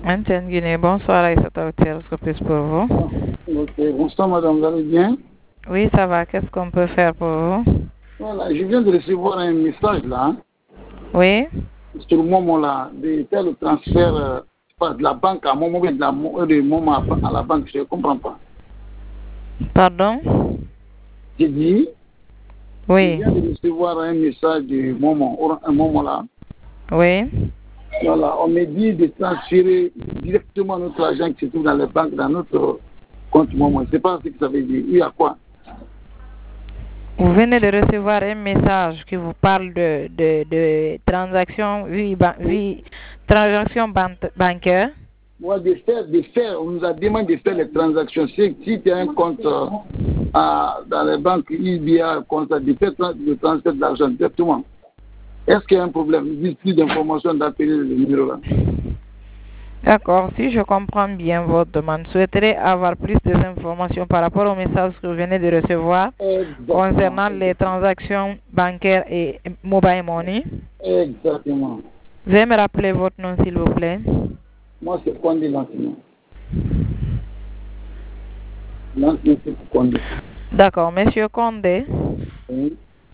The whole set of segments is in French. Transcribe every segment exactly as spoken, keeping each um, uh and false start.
M T N Guinée, bonsoir Aïssata Ouattara, ce que plus pour vous? Ok, bonsoir madame, vous allez bien? Oui, ça va, qu'est-ce qu'on peut faire pour vous? Voilà, je viens de recevoir un message là. Oui? Sur le moment là, de faire le transfert euh, pas de la banque à mon moment, de la de moment à, à la banque, je ne comprends pas. Pardon? J'ai dit, Oui. je viens de recevoir un message de moment, un moment là. Oui? Voilà, on me dit de transférer directement notre argent qui se trouve dans les banques, dans notre compte moment. Je ne sais pas ce que ça veut dire. Il y a quoi? Vous venez de recevoir un message qui vous parle de, de, de transactions, oui, ban, oui, transactions ban, bancaires. Moi, de faire, de faire, on nous a demandé de faire les transactions. Si, si tu as un compte euh, à, dans les banques, il y a un compte de faire le transfert de l'argent directement. Est-ce qu'il y a un problème? Il y a plus d'informations d'appeler le numéro là. D'accord, si je comprends bien votre demande, souhaiterez avoir plus d'informations par rapport au message que vous venez de recevoir Exactement. concernant les transactions bancaires et mobile money. Exactement. Veuillez me rappeler votre nom, s'il vous plaît. Moi, c'est Condé Lancement. Lancement, c'est Condé. D'accord, monsieur Condé. Oui.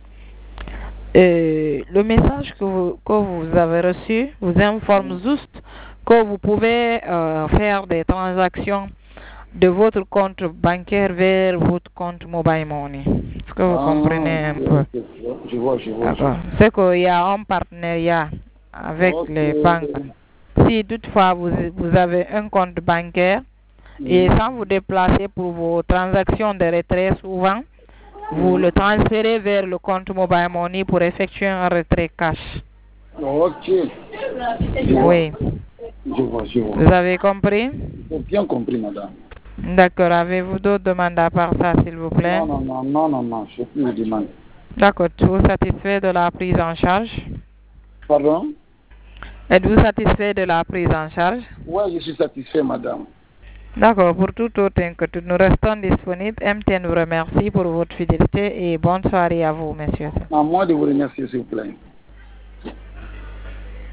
Euh, le message que vous, que vous avez reçu vous informe juste que vous pouvez euh, faire des transactions de votre compte bancaire vers votre compte mobile money. Est-ce que vous Ah, comprenez un peu? Je vois, je vois. D'accord. C'est qu'il y a un partenariat avec Okay. les banques. Si toutefois vous, vous avez un compte bancaire mm. et sans vous déplacer pour vos transactions de retrait, souvent, vous le transférez vers le compte mobile money pour effectuer un retrait cash. Ok. Oui. Je vois, je vois. Vous avez compris? J'ai bien compris, madame. D'accord. Avez-vous d'autres demandes à part ça, s'il vous plaît? Non, non, non, non, non, non, je n'ai plus de demande. D'accord. Êtes-vous satisfait de la prise en charge? Pardon? Êtes-vous satisfait de la prise en charge? Oui, je suis satisfait, madame. D'accord, pour toute autre inquiétude, nous restons disponibles. M T N vous remercie pour votre fidélité et bonne soirée à vous, messieurs. À moi de vous remercier, s'il vous plaît.